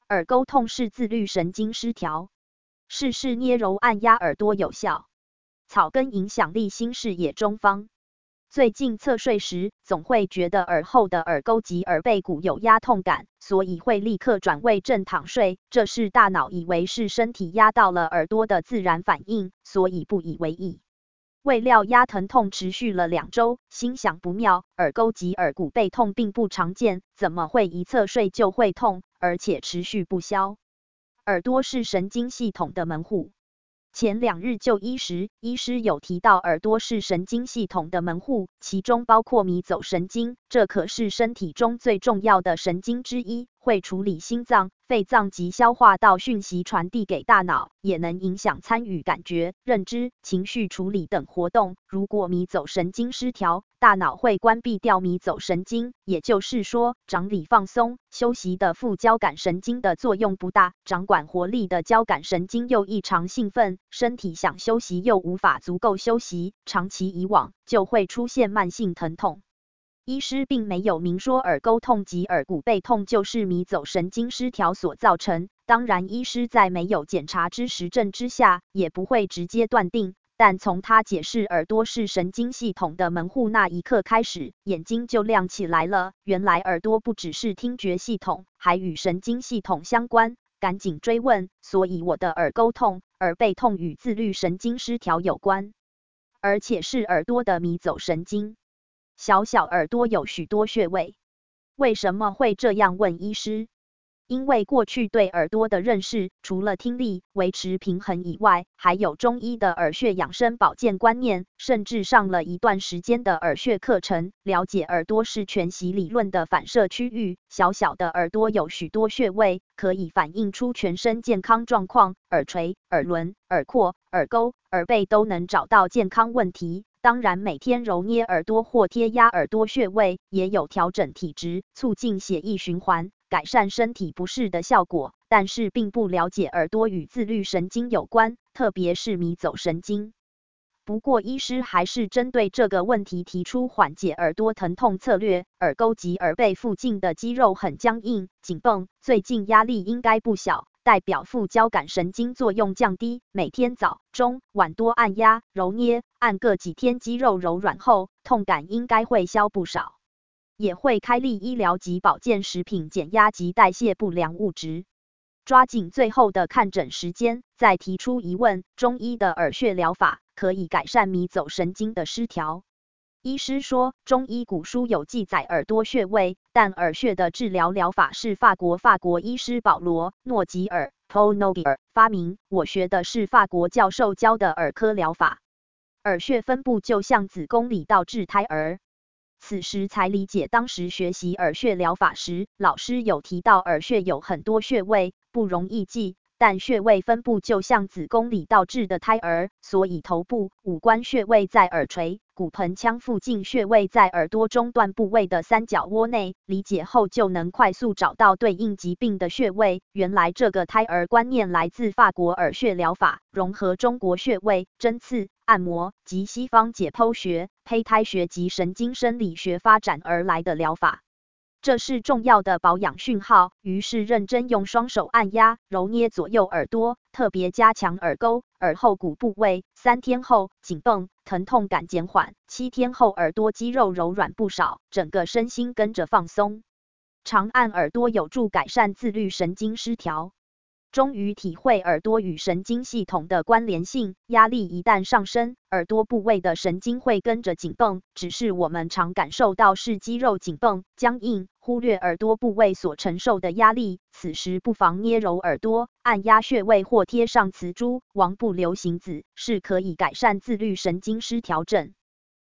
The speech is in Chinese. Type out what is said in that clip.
耳沟痛是自律神经失调，试试捏揉按压耳朵有效。草根影响力新视野中方。最近侧睡时，总会觉得耳后的耳沟及耳背骨有压痛感，所以会立刻转位正躺睡，这是大脑以为是身体压到了耳朵的自然反应，所以不以为意。未料压疼痛持续了2周，心想不妙，耳沟及耳骨背痛并不常见，怎么会一侧睡就会痛，而且持续不消？耳朵是神经系统的门户。前2日就医时，医师有提到耳朵是神经系统的门户，其中包括迷走神经，这可是身体中最重要的神经之一，会处理心脏、肺脏及消化道讯息传递给大脑，也能影响参与感觉、认知、情绪处理等活动。如果迷走神经失调，大脑会关闭掉迷走神经，也就是说，掌理放松、休息的副交感神经的作用不大，掌管活力的交感神经又异常兴奋，身体想休息又无法足够休息，长期以往就会出现慢性疼痛。医师并没有明说耳沟痛及耳骨背痛就是迷走神经失调所造成，当然医师在没有检查之实证之下，也不会直接断定。但从他解释耳朵是神经系统的门户那一刻开始，眼睛就亮起来了。原来耳朵不只是听觉系统，还与神经系统相关。赶紧追问，所以我的耳沟痛、耳背痛与自律神经失调有关，而且是耳朵的迷走神经。小小耳朵有许多穴位，为什么会这样？问医师。因为过去对耳朵的认识，除了听力、维持平衡以外，还有中医的耳穴养生保健观念，甚至上了一段时间的耳穴课程，了解耳朵是全息理论的反射区域。小小的耳朵有许多穴位，可以反映出全身健康状况，耳垂、耳轮、耳廓、耳沟、耳背都能找到健康问题。当然，每天揉捏耳朵或贴压耳朵穴位，也有调整体质、促进血液循环、改善身体不适的效果，但是并不了解耳朵与自律神经有关，特别是迷走神经。不过医师还是针对这个问题提出缓解耳朵疼痛策略，耳沟及耳背附近的肌肉很僵硬、紧绷，最近压力应该不小，代表副交感神经作用降低，每天早、中、晚多按压、揉捏，按个几天肌肉柔软后，痛感应该会消不少。也会开立医疗及保健食品减压及代谢不良物质。抓紧最后的看诊时间，再提出疑问，中医的耳穴疗法可以改善迷走神经的失调。医师说，中医古书有记载耳朵穴位，但耳穴的治疗疗法是法国医师保罗·诺吉尔 （Paul Nogier） 发明，我学的是法国教授教的耳科疗法。耳穴分布就像子宫里倒置胎儿。此时才理解，当时学习耳穴疗法时，老师有提到耳穴有很多穴位，不容易记，但穴位分布就像子宫里倒置的胎儿，所以头部、五官穴位在耳垂，骨盆腔附近穴位在耳朵中段部位的三角窝内。理解后就能快速找到对应疾病的穴位。原来这个胎儿观念来自法国耳穴疗法，融合中国穴位、针刺、按摩及西方解剖学、胚胎学及神经生理学发展而来的疗法。这是重要的保养讯号，于是认真用双手按压、揉捏左右耳朵，特别加强耳沟、耳后骨部位。3天后，紧绷、疼痛感减缓；7天后，耳朵肌肉柔软不少，整个身心跟着放松。常按耳朵有助改善自律神经失调。终于体会耳朵与神经系统的关联性，压力一旦上升，耳朵部位的神经会跟着紧绷，只是我们常感受到是肌肉紧绷、僵硬，忽略耳朵部位所承受的压力。此时不妨捏揉耳朵，按压穴位或贴上磁珠、王不留行子，是可以改善自律神经失调症。